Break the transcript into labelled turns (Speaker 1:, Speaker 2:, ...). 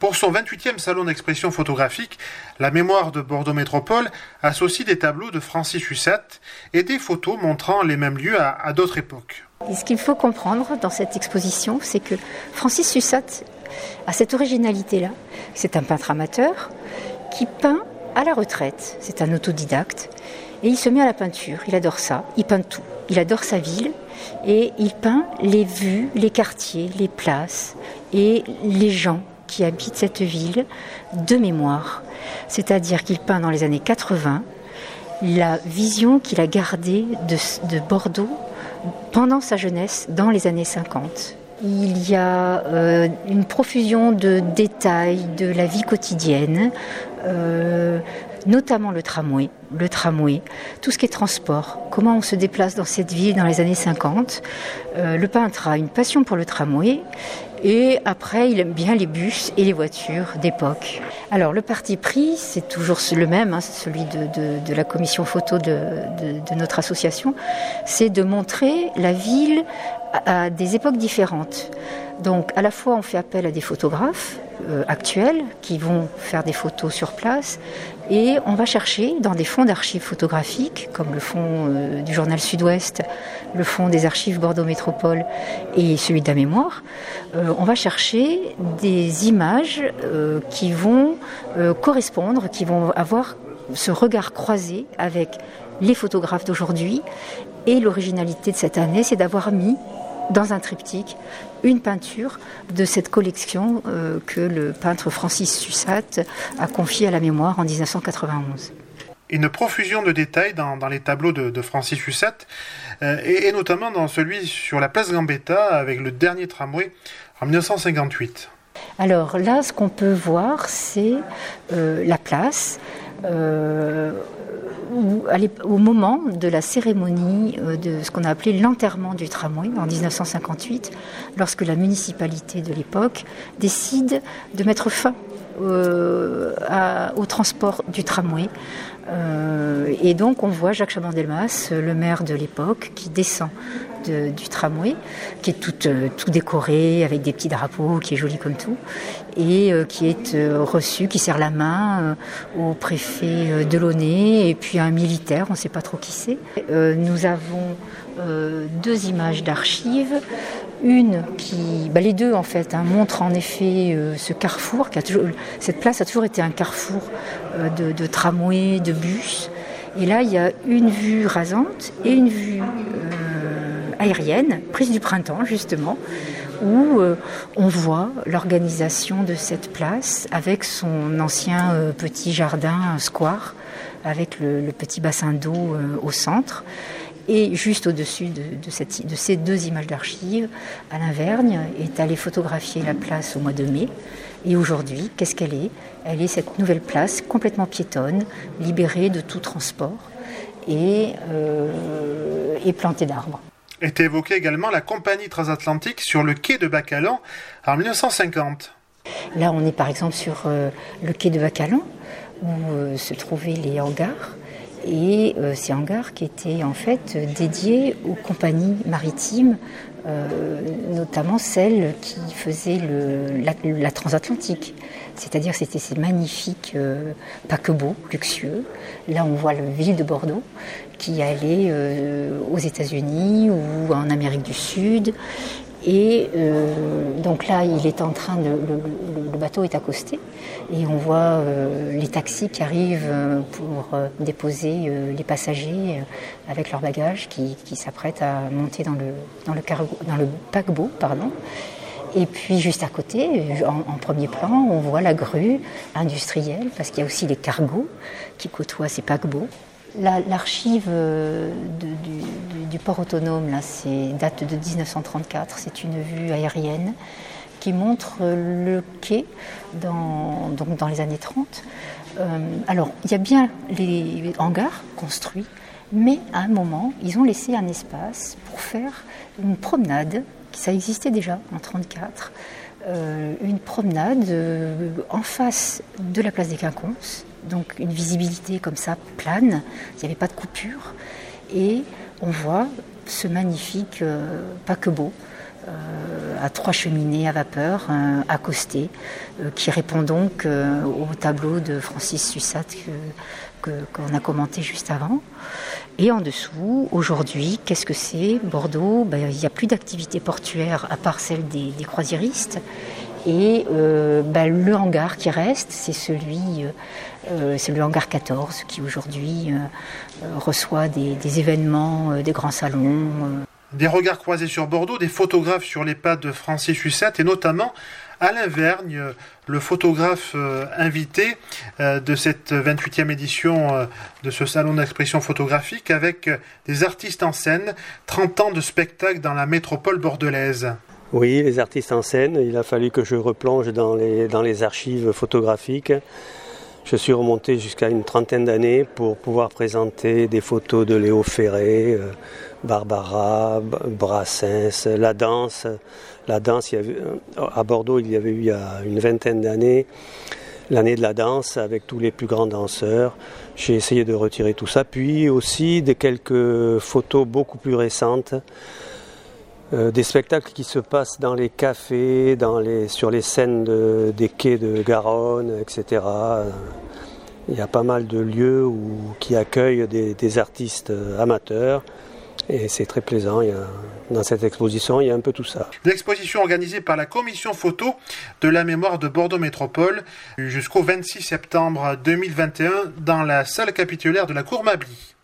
Speaker 1: Pour son 28e salon d'expression photographique, la mémoire de Bordeaux Métropole associe des tableaux de Francis Hussat et des photos montrant les mêmes lieux à d'autres époques.
Speaker 2: Et ce qu'il faut comprendre dans cette exposition, c'est que Francis Hussat a cette originalité-là. C'est un peintre amateur qui peint à la retraite. C'est un autodidacte et il se met à la peinture. Il adore ça, il peint tout. Il adore sa ville et il peint les vues, les quartiers, les places et les gens qui habitent cette ville de mémoire. C'est-à-dire qu'il peint dans les années 80 la vision qu'il a gardée de Bordeaux pendant sa jeunesse dans les années 50. Il y a une profusion de détails de la vie quotidienne, notamment le tramway, tout ce qui est transport, comment on se déplace dans cette ville dans les années 50. Le peintre a une passion pour le tramway et après il aime bien les bus et les voitures d'époque. Alors le parti pris, c'est toujours le même, c'est celui de la commission photo de notre association, c'est de montrer la ville à des époques différentes. Donc à la fois on fait appel à des photographes actuels qui vont faire des photos sur place et on va chercher dans des fonds d'archives photographiques comme le fonds du journal Sud-Ouest, le fonds des archives Bordeaux Métropole et celui de la mémoire, on va chercher des images qui vont correspondre, qui vont avoir ce regard croisé avec les photographes d'aujourd'hui. Et l'originalité de cette année, c'est d'avoir mis dans un triptyque une peinture de cette collection que le peintre Francis Hussat a confiée à la mémoire en 1991.
Speaker 1: Une profusion de détails dans les tableaux de Francis Hussat, et notamment dans celui sur la place Gambetta avec le dernier tramway en 1958.
Speaker 2: Alors là, ce qu'on peut voir, c'est la place au moment de la cérémonie de ce qu'on a appelé l'enterrement du tramway en 1958, lorsque la municipalité de l'époque décide de mettre fin au transport du tramway. Et donc on voit Jacques Chaban-Delmas, le maire de l'époque, qui descend du tramway, qui est tout décoré avec des petits drapeaux, qui est joli comme tout, et qui est reçu, qui serre la main au préfet Delaunay et puis à un militaire, on ne sait pas trop qui c'est. Nous avons deux images d'archives. Une qui, les deux en fait, montrent en effet ce carrefour. Cette place a toujours été un carrefour de tramway, de bus. Et là, il y a une vue rasante et une vue aérienne, prise du printemps justement, où on voit l'organisation de cette place avec son ancien petit jardin square, avec le petit bassin d'eau au centre. Et juste au-dessus de ces deux images d'archives, Alain Vergne est allé photographier la place au mois de mai. Et aujourd'hui, qu'est-ce qu'elle est ? Elle est cette nouvelle place complètement piétonne, libérée de tout transport et plantée d'arbres.
Speaker 1: Est évoquée également la compagnie transatlantique sur le quai de Bacalan en 1950.
Speaker 2: Là, on est par exemple sur le quai de Bacalan, où se trouvaient les hangars. Et ces hangars qui étaient en fait dédiés aux compagnies maritimes, notamment celles qui faisaient la transatlantique. C'est-à-dire c'était ces magnifiques paquebots luxueux. Là on voit la ville de Bordeaux qui allait aux États-Unis ou en Amérique du Sud. Et donc là, il est en train le bateau est accosté et on voit les taxis qui arrivent pour déposer les passagers avec leurs bagages qui s'apprêtent à monter dans le paquebot, pardon. Et puis juste à côté, en premier plan, on voit la grue industrielle parce qu'il y a aussi les cargos qui côtoient ces paquebots. L'archive du port autonome, là, date de 1934. C'est une vue aérienne qui montre le quai dans les années 30. Alors, il y a bien les hangars construits, mais à un moment, ils ont laissé un espace pour faire une promenade. Ça existait déjà en 1934. Une promenade en face de la place des Quinconces. Donc une visibilité comme ça, plane, il n'y avait pas de coupure. Et on voit ce magnifique paquebot à 3 cheminées à vapeur accostées, qui répond donc au tableau de Francis Sussat qu'on a commenté juste avant. Et en dessous, aujourd'hui, qu'est-ce que c'est Bordeaux, il n'y a plus d'activité portuaire à part celle des croisiéristes. Et le hangar qui reste, c'est le hangar 14 qui aujourd'hui reçoit des événements, des grands salons.
Speaker 1: Des regards croisés sur Bordeaux, des photographes sur les pas de Francis Sussat et notamment Alain Vergne, le photographe invité de cette 28e édition de ce salon d'expression photographique avec des artistes en scène, 30 ans de spectacle dans la métropole bordelaise.
Speaker 3: Oui, les artistes en scène, il a fallu que je replonge dans les archives photographiques. Je suis remonté jusqu'à une trentaine d'années pour pouvoir présenter des photos de Léo Ferré, Barbara, Brassens, la danse. À Bordeaux, il y avait eu il y a une vingtaine d'années l'année de la danse avec tous les plus grands danseurs. J'ai essayé de retirer tout ça, puis aussi quelques photos beaucoup plus récentes. Des spectacles qui se passent dans les cafés, sur les scènes des quais de Garonne, etc. Il y a pas mal de lieux qui accueillent des artistes amateurs et c'est très plaisant. Dans cette exposition, il y a un peu tout ça.
Speaker 1: L'exposition organisée par la commission photo de la mémoire de Bordeaux Métropole jusqu'au 26 septembre 2021 dans la salle capitulaire de la Cour Mably.